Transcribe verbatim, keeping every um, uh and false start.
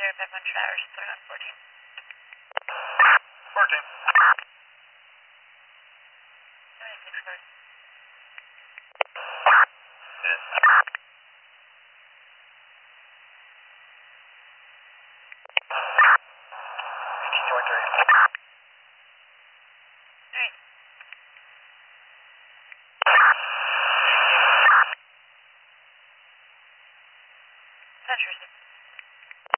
Air Bedman Traverse, third on fourteen. fourteen. ninety-six, card. Yes. twenty-three. Three. Century.